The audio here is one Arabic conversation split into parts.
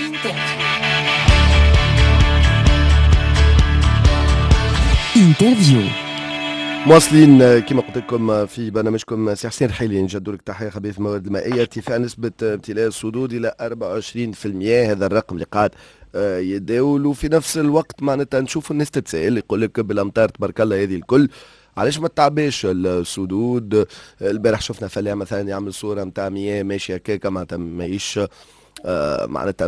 انترفيو. مواصلين كما قلت لكم في برنامجكم سي حسين رحيلي، نجدوا لك تحيه خبيث الموارد المائيه. ارتفاع نسبه امتلاء السدود الى 24%، هذا الرقم اللي قاعد يتداول. وفي نفس الوقت معناتها نشوف الناس تتسائل، يقول لك بالامطار تبارك الله هذه الكل علاش ما تعباش السدود؟ البارح شفنا فلاح مثلا يعمل صوره نتاع مياه ماشيه هكاكا، معناتها ماهيش معناتها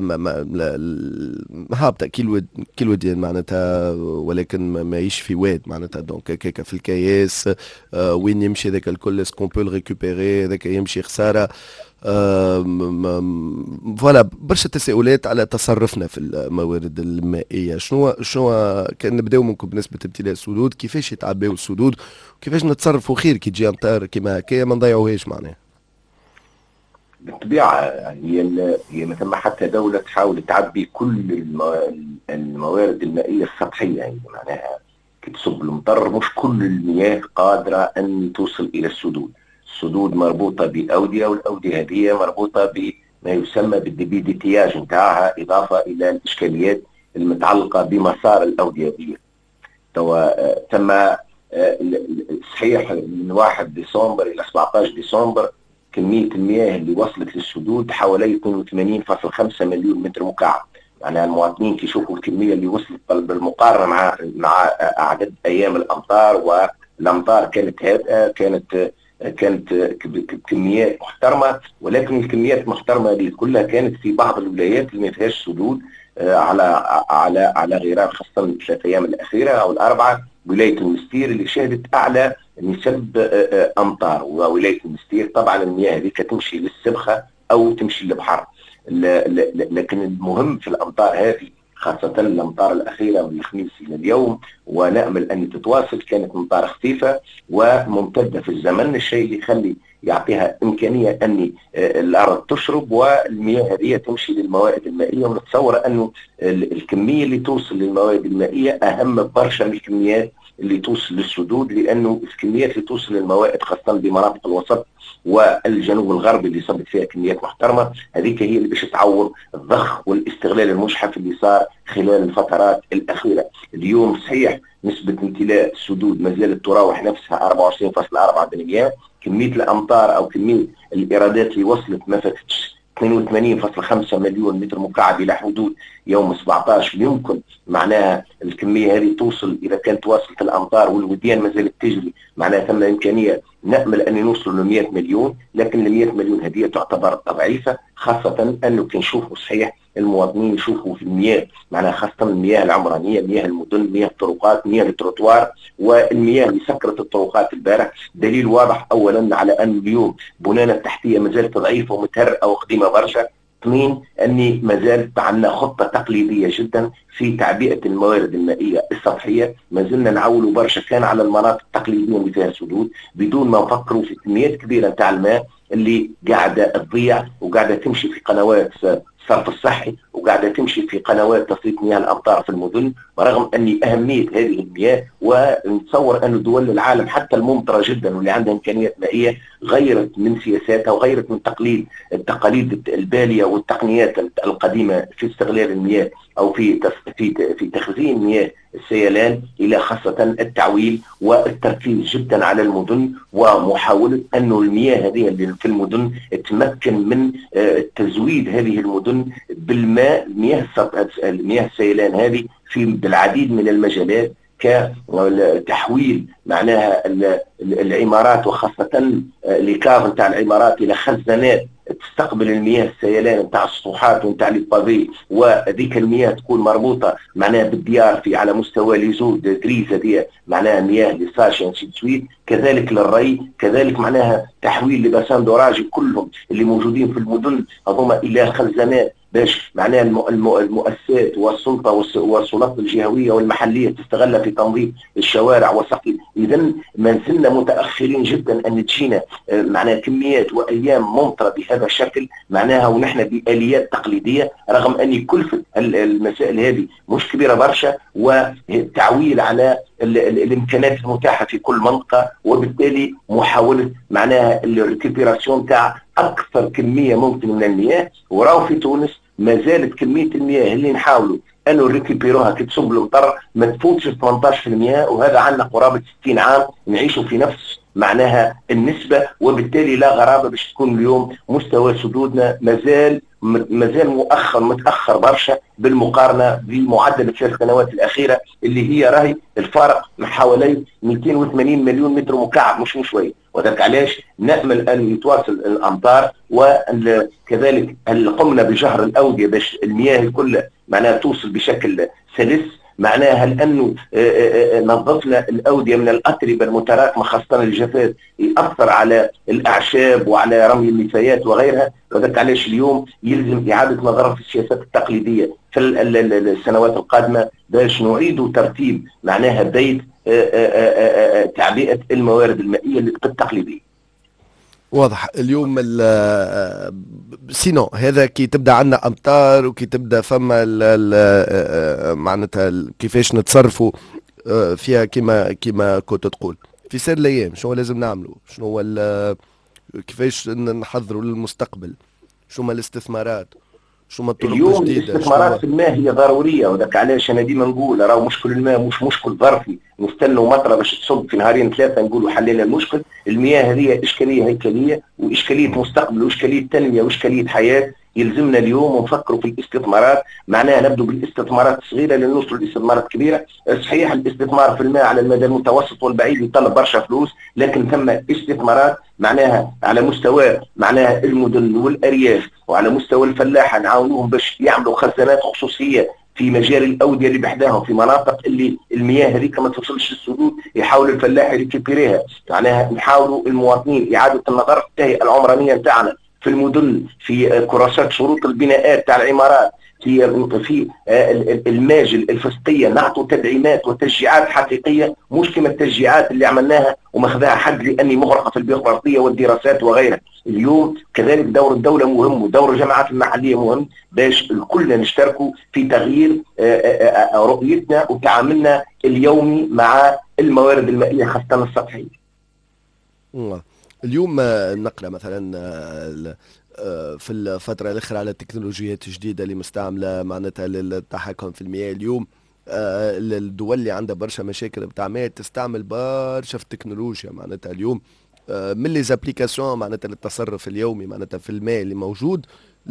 هابطه كيلو وديان معناتها، ولكن ماهيش في واد معناتها. دونك هكاكا في الكياس وين يمشي ذاك الكل سكون بو ريكوبيري، هذاك يمشي خساره. فوالا برشا تساؤلات على تصرفنا في الموارد المائيه. شنو كان نبداو منكم بالنسبه لامتلاء السدود؟ كيفاش يتعباو السدود؟ وكيفاش نتصرفوا خير كي تجي امطار كيما هكايا ما نضيعوهاش معناها؟ بالطبيعة هي ما ثم حتى دولة تحاول تعبي كل الموارد المائية السطحية، يعني معناها كي تصب المطر مش كل المياه قادرة أن توصل إلى السدود. السدود مربوطة بأودية، والأودية هذه مربوطة بما يسمى بالديبيديتياج نتاعها، إضافة إلى الإشكاليات المتعلقة بمسار الأودية هذه. ثم صحيح من 1 ديسمبر إلى 17 ديسمبر كمية المياه اللي وصلت للسدود حوالي 82.5 مليون متر مكعب. يعني المواطنين كيشوفوا الكمية اللي وصلت بالمقارنة مع عدد أيام الأمطار، والأمطار كانت هادئة، كانت بكميات محترمة، ولكن الكميات المحترمة دي كلها كانت في بعض الولايات اللي ما فيهاش سدود على غرار، خاصة الثلاث أيام الأخيرة أو الأربعة. ولاية المستير اللي شهدت أعلى نسب أمطار، وولاية المستير طبعا المياه هذيك تمشي للسبخة أو تمشي للبحر. لكن المهم في الأمطار هذه، خاصة الأمطار الأخيرة من الخميس إلى اليوم، ونأمل أن تتواصل، كانت أمطار خفيفة وممتدة في الزمن، الشيء اللي يخلي يعطيها إمكانية أن الأرض تشرب والمياه هذه تمشي للموارد المائية. ونتصور أنه الكمية اللي توصل للموارد المائية أهم برشا من الكميات اللي توصل للسدود، لأنه الكميات اللي توصل للموائد خاصة بمناطق الوسط والجنوب الغربي اللي صبت فيها كميات محترمة، هذيك هي اللي باش تعوض الضخ والاستغلال المجحف اللي صار خلال الفترات الأخيرة. اليوم صحيح نسبة امتلاء السدود ما زالت تراوح نفسها 24.4%. كمية الأمطار أو كمية الإيرادات اللي وصلت ما فاتتش 82.5 مليون متر مكعب إلى حدود يوم 17. يمكن معناها الكمية هذه توصل إذا كانت واصلة الأمطار والوديان ما زالت تجري، معناها ثم إمكانية نأمل أن نوصل ل 100 مليون، لكن ال 100 مليون هذه تعتبر ضعيفة، خاصة أنه كي نشوفوا صحيح المواطنين يشوفوا في المياه، معناها خاصة المياه العمرانية، مياه المدن، مياه الطرقات، مياه التروتوار، والمياه اللي سكرت الطرقات البارح. دليل واضح أولا على أن اليوم بنانا التحتية ما زالت ضعيفة ومتهرئة وقديمة برشا. اثنين، أني ما زالت عندنا خطة تقليدية جدا في تعبئة الموارد المائية السطحية، ما زلنا نعولوا برشا كان على المناطق التقليدية اللي فيها سدود، بدون ما نفكروا في كميات كبيرة نتاع الماء اللي قاعدة تضيع وقاعدة تمشي في قنوات الصرف الصحي، وقاعدة تمشي في قنوات تصريف مياه الأمطار في المدن، رغم أن أهمية هذه المياه. ونتصور أن دول العالم حتى الممطرة جدا واللي عندها إمكانيات مائية غيرت من سياساتها وغيرت من التقاليد البالية والتقنيات القديمة في استغلال المياه أو في تخزين مياه السيلان، إلى خاصة التعويل والتركيز جدا على المدن، ومحاولة أن المياه هذه اللي في المدن تمكن من تزويد هذه المدن بالماء. مياه السيلان هذه في بالعديد من المجالات، كتحويل معناها العمارات وخاصة الإيكاف نتاع العمارات إلى خزانات تستقبل المياه السيلان نتاع السطوحات ونتاع البافي، وذيك المياه تكون مربوطة معناها بالديار في على مستوى ليزود دريز، هذه معناها مياه لساشن سويت، كذلك للري، كذلك معناها تحويل لباسان دوراجي كلهم اللي موجودين في المدن هذوما إلى خزانات، باش معناها المؤسسات والسلطة والسلطات الجهوية والمحلية تستغلها في تنظيف الشوارع وسقي. إذن ما زلنا متأخرين جدا أن تجينا معناها كميات وأيام ممطرة بهذا الشكل، معناها ونحن بآليات تقليدية، رغم أن كلفة المسائل هذه مش كبيرة برشا، والتعويل على الإمكانات المتاحة في كل منطقة، وبالتالي محاولة معناها الريكوبيراسيون تاع أكثر كمية ممكن من المياه. وراو في تونس ما زالت كميه المياه اللي نحاولوا انه ريكيبيروها كي تصب المطر ما تفوتش 18%، وهذا عندنا قرابه 60 عام نعيشوا في نفس معناها النسبه، وبالتالي لا غرابه باش تكون اليوم مستوى سدودنا مازال متاخر برشا بالمقارنه بمعدل الثلاث سنوات الاخيره اللي هي راهي الفارق حوالي 280 مليون متر مكعب مش شوي. وذلك علاش نامل ان يتواصل الامطار، وكذلك قمنا بجهر الاوديه باش المياه الكل معناها توصل بشكل سلس، معناها لانه نظفنا الاوديه من الاتربه المتراكمه خاصه الجفاف ياثر على الاعشاب وعلى رمي النفايات وغيرها. وذلك علاش اليوم يلزم اعاده نظر في السياسات التقليديه في السنوات القادمه باش نعيد ترتيب معناها بيت تعبئه الموارد المائيه التقليديه. واضح. اليوم سينو هذا كي تبدا عندنا امطار وكي تبدا فما معناتها كيفاش نتصرفوا فيها كما كنت تقول في سير الايام، شنو لازم نعملوا، شنو هو كيفاش نحضروا للمستقبل، شنو هما الاستثمارات، شو ما الطرق اليوم الجديده. الاستثمارات في الماء هي ضروريه، وذاك علاش انا ديما نقول راهو مشكل الماء مش مشكل ظرفي نستنوا مطره باش تصب في نهارين ثلاثه نقولوا حلينا المشكل. المياه هذه اشكاليه هيكليه واشكاليه مستقبل واشكاليه تنميه واشكاليه حياه. يلزمنا اليوم نفكروا في الاستثمارات، معناها نبدو بالاستثمارات الصغيره لنوصلوا لاستثمارات كبيره. صحيح الاستثمار في الماء على المدى المتوسط والبعيد يطلب برشا فلوس، لكن ثم استثمارات معناها على مستوى معناها المدن والارياف وعلى مستوى الفلاحه نعاونوهم باش يعملوا خزانات خصوصيه في مجال الاوديه اللي بحداهم في مناطق اللي المياه هذيك ما توصلش للسدود، يحاول الفلاح يريكيبيريها. معناها نحاولوا المواطنين اعاده النظر في التهيئه العمرانيه نتاعنا في المدن، في كراسات شروط البناءات تاع العمارات، في الماجل الفسقيه نعطوا تدعيمات وتشجيعات حقيقيه مش كما التشجيعات اللي عملناها وماخذها حد لاني مغرقه في البيروقراطيه والدراسات وغيرها. اليوم كذلك دور الدوله مهم ودور الجماعات المحليه مهم باش الكل نشتركوا في تغيير رؤيتنا وتعاملنا اليومي مع الموارد المائيه خاصه السطحيه. اليوم نقرا مثلا في الفترة الأخيرة على التكنولوجيات الجديدة اللي مستعملة معناتها للتحكم في المياه. اليوم الدول اللي عندها برشا مشاكل بتاع مياه تستعمل برشا في التكنولوجيا معناتها اليوم من لي زابليكاسيون معناتها للتصرف اليومي معناتها في الماء اللي موجود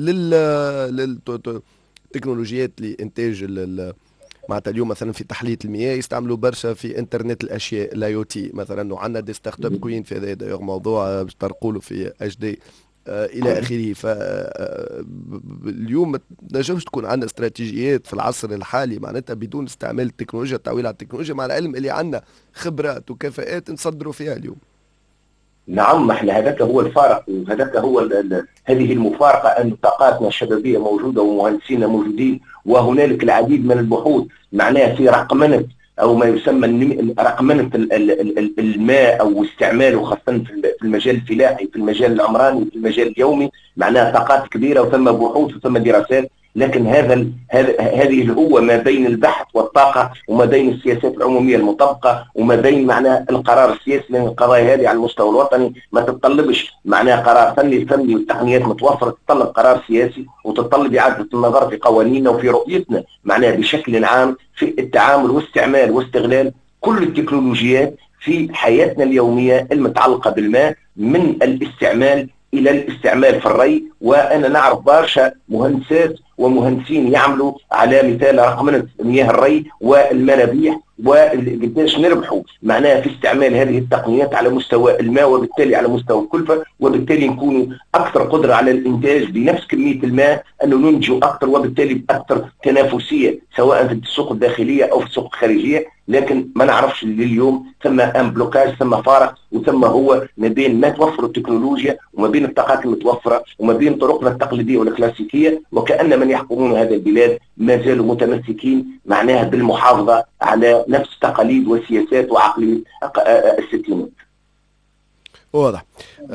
للتكنولوجيات لإنتاج معناتها اليوم مثلا في تحلية المياه يستعملوا برشا في انترنت الاشياء الاي او تي مثلا، وعندنا دي ستارت اب كوين في هذا موضوع باش ترقوا في اتش دي الى اخره. فاليوم ما تنجمش تكون عندنا استراتيجيات في العصر الحالي معناتها بدون استعمال التكنولوجيا، التعويل على التكنولوجيا، مع العلم اللي عندنا خبرات وكفاءات نصدروا فيها اليوم. نعم، احنا هذاك هو الفارق، وهذاك هو هذه المفارقه ان طاقاتنا الشبابيه موجوده ومهندسينا موجودين، وهنالك العديد من البحوث معناها في رقمنه او ما يسمى رقمنه الماء او استعماله خاصه في المجال الفلاحي، في المجال العمراني، في المجال اليومي، معناها طاقات كبيره وثم بحوث وثم دراسات. لكن هذه هو ما بين البحث والطاقه وما بين السياسات العموميه المطبقه وما بين معناها القرار السياسي، لان القضايا هذه على المستوى الوطني ما تتطلبش معناها قرار فني، الفني والتقنيات متوفره، تتطلب قرار سياسي وتتطلب اعاده النظر في قوانيننا وفي رؤيتنا معناها بشكل عام في التعامل واستعمال واستغلال كل التكنولوجيات في حياتنا اليوميه المتعلقه بالماء، من الاستعمال الى الاستعمال في الري. وانا نعرف برشا مهندسات ومهندسين يعملوا على مثال رقمنه مياه الري والمنابيح وقداش نربحوا معناها في استعمال هذه التقنيات على مستوى الماء وبالتالي على مستوى الكلفه، وبالتالي نكونوا اكثر قدره على الانتاج بنفس كميه الماء، انه ننتجوا اكثر وبالتالي باكثر تنافسيه سواء في السوق الداخليه او في السوق الخارجيه. لكن ما نعرفش لليوم ثم ان بلوكاج، ثم فارق، وثم هو ما بين ما توفر التكنولوجيا وما بين الطاقات المتوفره وما بين طرقنا التقليديه والكلاسيكيه، وكأن من يحكمون هذا البلاد ما زالوا متمسكين معناها بالمحافظه على نفس تقاليد وسياسات وعقليه الستينات. واضح.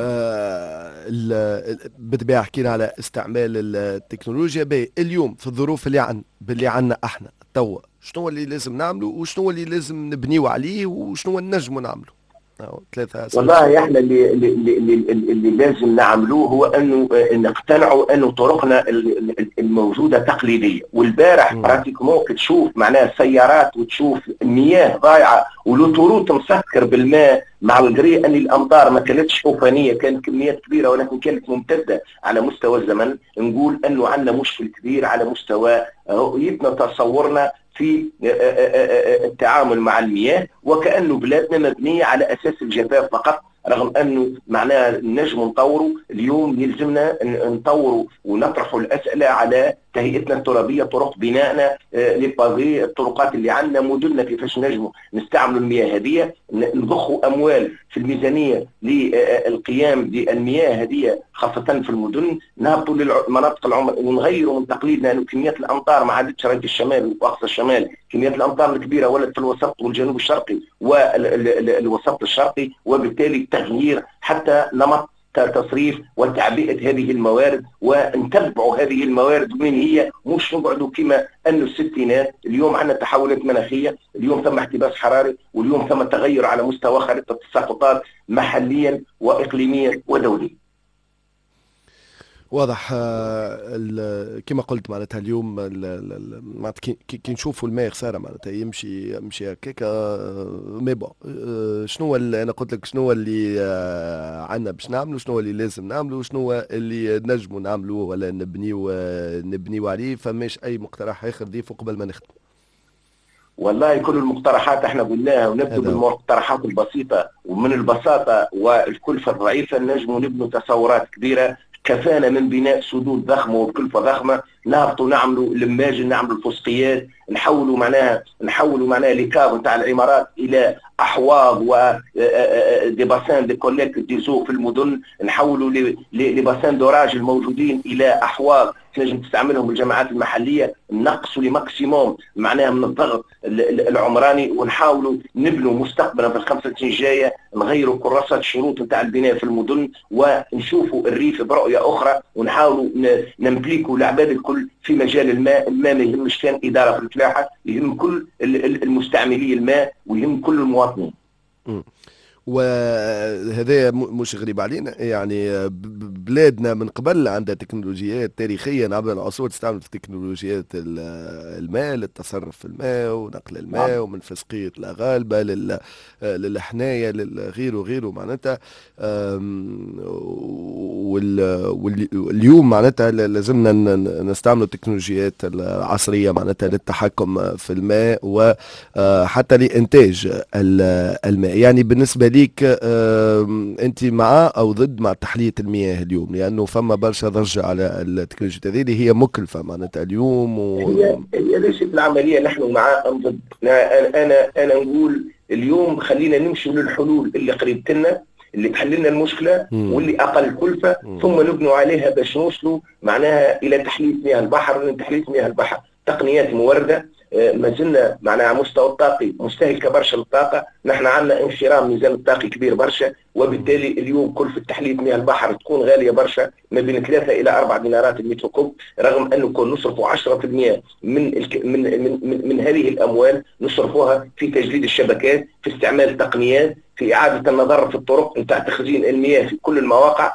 بالطبيعه حكينا على استعمال التكنولوجيا. اليوم في الظروف اللي عندنا احنا توا، شنو اللي لازم نعمله وشنو اللي لازم نبنيو عليه وشنو نجموا نعمله؟ أو 3 والله احنا اللي لازم نعملوه هو انه نقتنعوا انه طرقنا الموجوده تقليديه. والبارح براتيكمون تشوف معناها سيارات وتشوف المياه ضايعه ولوتوروت مسكر بالماء، مع الجري ان الامطار ما كانتش طوفانيه، كانت كميات كبيره ولكن كانت ممتده على مستوى الزمن. نقول انه عندنا مشكل كبير على مستوى رؤيتنا تصورنا في التعامل مع المياه، وكأنه بلادنا مبنية على أساس الجفاف فقط، رغم أنه معناها نجم نطوروا. اليوم يلزمنا نطوروا ونطرحوا الأسئلة على تهيئتنا الترابية، طرق بنائنا للبافي، الطرقات اللي عندنا، مدننا كيفاش نجموا نستعملوا المياه هذه، نضخوا أموال في الميزانية للقيام بالمياه هذه خاصة في المدن، نهبطوا للمناطق العمر ونغيروا من تقليدنا أنه كميات الأمطار ما عادتش راهي في الشمال وأقصى الشمال، كميات الأمطار الكبيرة ولد في الوسط والجنوب الشرقي والوسط الشرقي، وبالتالي تغيير حتى نمط تصريف وتعبئة هذه الموارد، ونتبعوا هذه الموارد وين هي، مش نقعدوا كما أنه الستينات. اليوم عندنا تحولات مناخية، اليوم ثم احتباس حراري، واليوم ثم تغير على مستوى خريطة التساقطات محليا وإقليميا ودوليا. واضح. كما قلت معناتها اليوم معناتها كي نشوفوا الماء خساره معناتها يمشي هكاك. مي بون، شنو انا قلت لك شنو اللي عندنا باش نعملوا، شنو اللي لازم نعملوا، شنو اللي نجموا نعملوه ولا نبنيو عليه. فماش اي مقترح اخر ضيفه قبل ما نختم؟ والله كل المقترحات احنا قلناها، ونبدأ بالمقترحات البسيطة، ومن البساطة والكلفة الضعيفة نجموا نبنوا تصورات كبيرة. كفانا من بناء سدود ضخمه وبكلفه ضخمه، نهبطوا نعملوا لماجن، نعملوا الفسقيات، نحولوا معناها ليكاب نتاع العمارات الى احواض و دي باسان دي كوليكت دي زو في المدن، نحولوا لباسان دوراج الموجودين الى احواض تنجم تستعملهم الجماعات المحليه، نقصوا لماكسيموم معناها من الضغط العمراني، ونحاولوا نبنوا مستقبلا في ال5 سنين الجايه، نغيروا كراسات الشروط نتاع البناء في المدن، ونشوفوا الريف برؤيه اخرى، ونحاولوا نمتلكوا العباد الكل في مجال الماء. الماء ما يهمش كان اداره في الفلاحه، يهم كل المستعملي الماء ويهم كل المواطنين. وهذا مش غريب علينا، يعني بلادنا من قبل عندها تكنولوجيات تاريخيا عبر العصور تستعمل في تكنولوجيات الماء للتصرف في الماء ونقل الماء، ومن فسقية الأغالبة للحناية للغيره معناتها. واليوم معناتها لازمنا نستعمل التكنولوجيات العصرية معناتها للتحكم في الماء وحتى لإنتاج الماء. يعني بالنسبة ليك انت مع او ضد مع تحلية المياه اليوم؟ لانه فما برشا ضجة على التكنولوجيا هذه اللي هي مكلفة معناتها اليوم هي ليست العملية نحن مع ام ضد. انا نقول اليوم خلينا نمشي للحلول اللي قريبت لنا، اللي تحل لنا المشكلة واللي اقل كلفة، ثم نبنوا عليها باش نوصلوا معناها الى تحلية مياه البحر. لان تحلية مياه البحر تقنيات موردة، ما زلنا معناها مستوى الطاقي مستهلكه برشا للطاقه، نحن عندنا انخرام ميزان الطاقي كبير برشا، وبالتالي اليوم كلفه تحليه مياه البحر تكون غاليه برشا، ما بين 3 إلى 4 دينارات المتر كوب، رغم انه كون نصرفوا 10% من هذه الاموال نصرفوها في تجديد الشبكات، في استعمال تقنيات، في إعادة النظر في الطرق نتاع تخزين المياه في كل المواقع،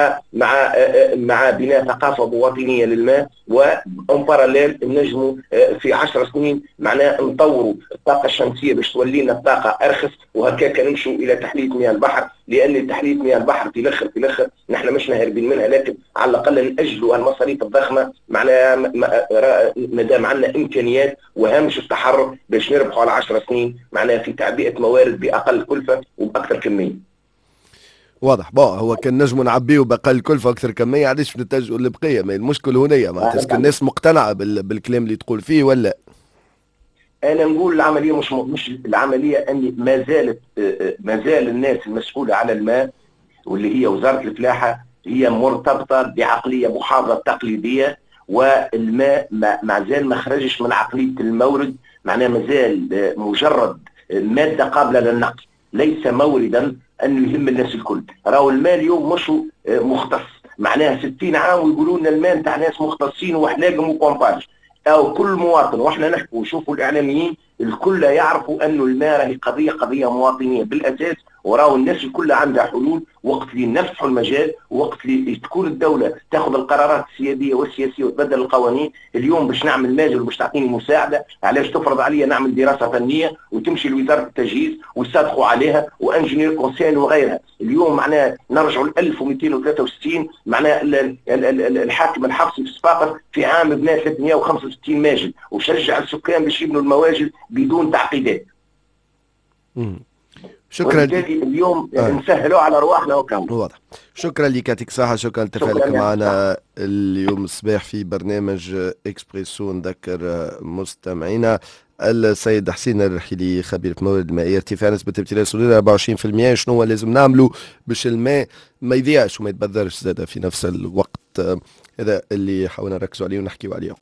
مع بناء ثقافة مواطنية للماء. وأن باراليل نجموا في 10 سنين معناه نطوروا الطاقة الشمسية باش تولي لنا الطاقة أرخص، وهكاك نمشوا إلى تحلية مياه البحر. لأن تحلية مياه البحر في الأخر نحن مش هاربين منها، لكن على الأقل نأجلوا المصاريف الضخمة معناها ما دام عندنا إمكانيات وهامش التحرك باش نربحوا على 10 سنين معناها في تعبئة موارد بأقل كلفة وبأكثر كمية. واضح. هو كان نجموا نعبيه بأقل كلفة أكثر كمية، علاش نتجهوا للبقية؟ ما المشكل هنا معناتها الناس مقتنعة بالكلام اللي تقول فيه ولا؟ أنا نقول العملية مش العملية أني ما زال الناس المسؤولة على الماء واللي هي وزارة الفلاحة هي مرتبطة بعقلية محافظة تقليدية، والماء ما زال ما خرجش من عقلية المورد، معناه ما زال مجرد مادة قابلة للنقل، ليس موردا أنه يهم الناس الكل. راهو الماء اليوم مش مختص، معناها 60 عام ويقولوا لنا الماء نتاع ناس مختصين وحلاقم وكومباج، أو كل مواطن. وإحنا نحكوا وشوفوا الإعلاميين الكل يعرفوا انه الماء راهي قضيه مواطنيه بالاساس، وراو الناس كلها عندها حلول وقت اللي نفتحوا المجال، وقت اللي تكون الدوله تاخذ القرارات السياديه والسياسيه وتبدل القوانين. اليوم باش نعمل ماجل وباش تعطيني مساعده، علاش تفرض عليا نعمل دراسه فنيه وتمشي لوزاره التجهيز ويصادقوا عليها وانجينير كونسيل وغيرها. اليوم معناها نرجعوا ل 1263، معناها الحاكم الحفصي في صفاقس في عام بنى 365 ماجل وشجع السكان باش يبنوا المواجل بدون تعقيدات. شكرا. اليوم نسهلوا على ارواحنا وكامل. واضح. شكرا لك، يعطيك الصحة. شكرا لتفاعلك معنا اليوم الصباح في برنامج اكسبريسو. نذكر مستمعينا السيد حسين الرحيلي خبير في موارد المائية، ارتفاع نسبة امتلاء السدود 24%. شنو هو لازم نعملوا باش الماء ما يضيعش وما يتبذرش زاد في نفس الوقت؟ هذا اللي حاولنا نركزوا عليه ونحكيوا عليه.